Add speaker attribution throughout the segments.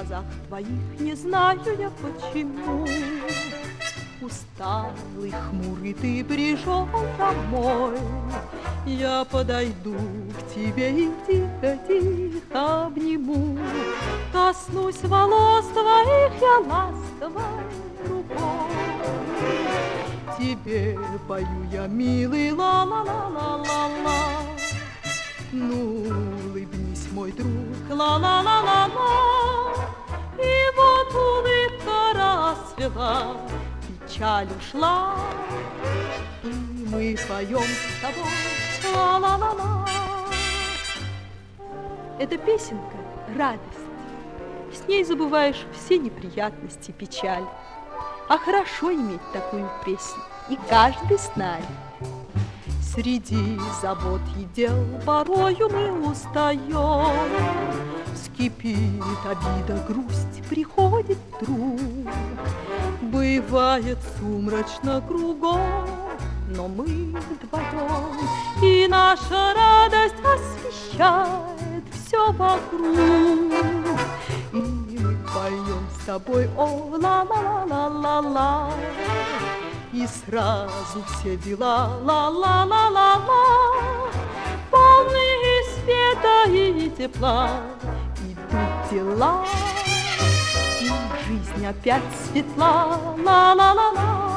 Speaker 1: глазах твоих не знаю я почему. Усталый, хмурый ты пришел домой, я подойду к тебе и тихо-тихо обниму. Коснусь волос твоих я ласковой рукой. Тебе пою я, милый, ла-ла-ла-ла-ла-ла. Ну, улыбнись, мой друг, ла-ла-ла-ла-ла. И вот улыбка расцвела, печаль ушла, и мы поем с тобой ла-ла-ла-ла. Эта песенка — радость. С ней забываешь все неприятности, печаль. А хорошо иметь такую песню, и каждый знает. Среди забот и дел порою мы устаем. Вскипит обида, грусть, приходит вдруг. Бывает сумрачно кругом, но мы вдвоем, и наша радость освещает все вокруг. И мы поем с тобой о ла-ла-ла-ла-ла-ла. И сразу все дела ла-ла-ла-ла-ла, полные света и тепла. Идут дела, и жизнь опять светла, ла-ла-ла-ла.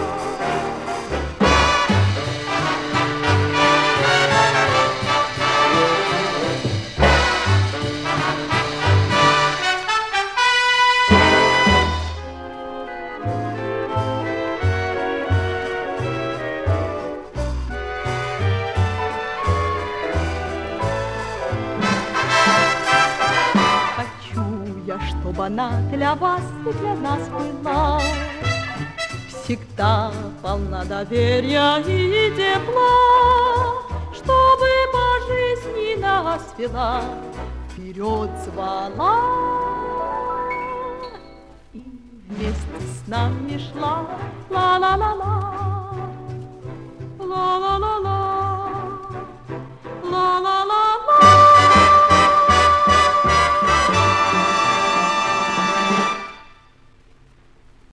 Speaker 1: Чтобы она для вас и для нас была всегда полна доверия и тепла, чтобы по жизни нас вела, вперед звала и вместе с нами шла, ла-ла-ла-ла.